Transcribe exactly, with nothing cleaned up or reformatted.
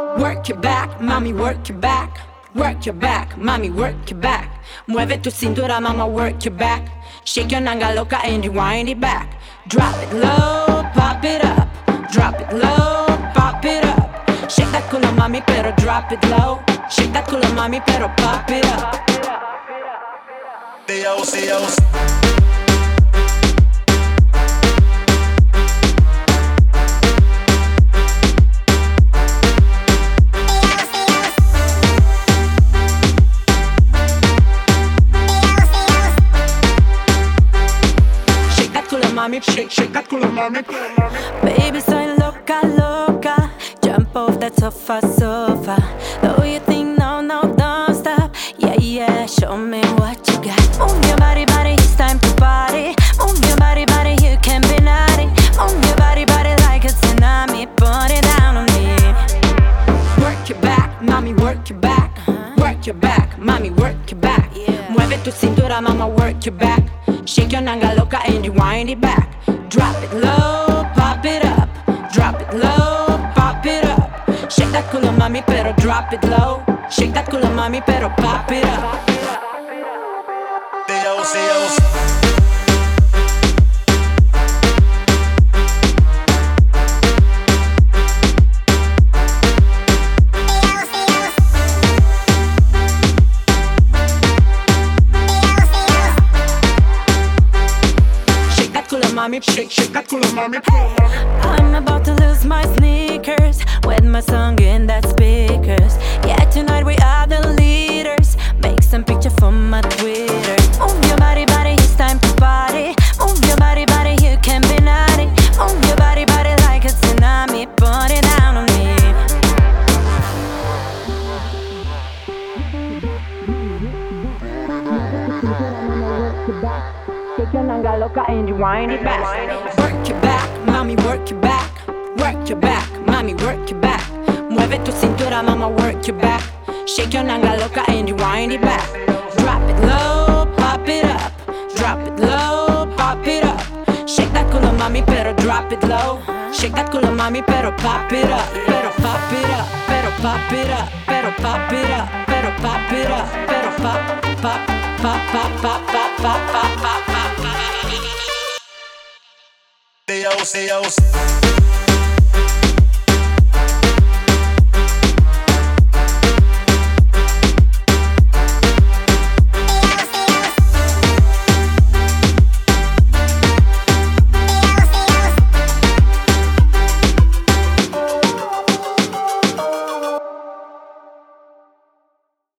Work your back, mami, work your back. Work your back, mami, work your back. Mueve tu cintura, mama, work your back. Shake your nanga loca and rewind it back. Drop it low, pop it up. Drop it low, pop it up. Shake that culo, mami, pero drop it low. Shake that culo, mami, pero pop it up. Dios, Dios. Mami, shake, shake that culo, mami. Baby, soy loca, loca. Jump off that sofa, sofa. Though you think no, no, don't stop. Yeah, yeah, show me what you got. Move your body, body, it's time to party. Move your body, body, you can be naughty. Move your body, body like a tsunami. Put it down on me. Work your back, mami, work your back. Work your back, mami, work your back. Mueve tu cintura, mama, work your back. Shake your nanga loca and rewind it back. Drop it low, pop it up. Drop it low, pop it up. Shake that culo, mami, pero drop it low. Shake that culo, mami, pero pop it up. Dios, Dios. Mami, shake, shake that culo, mami. I'm about to lose my sneakers with my song in that speakers. Yeah, tonight we are the leaders. Make some picture for my Twitter. Move your body, body, it's time to party. Move your body, body, you can be naughty. Move your body, body like a tsunami. Put it down on me. Shake your nanga loca and rewind it back. Work your back, mami, work your back. Work your back, mami, work your back. Mueve tu cintura, mama, work your back. Shake your nanga loca and rewind it back. Drop it low, pop it up. Drop it low, pop it up. Shake that culo, mami, pero drop it low. Shake that culo, mami, pero pop it up. Pero pop it up, pero pop it up. Pero pop it up, pero pop it up. Pero pop, pop, pop, pop, pop, pop, pop, pop, pop, pop. Dios, Dios.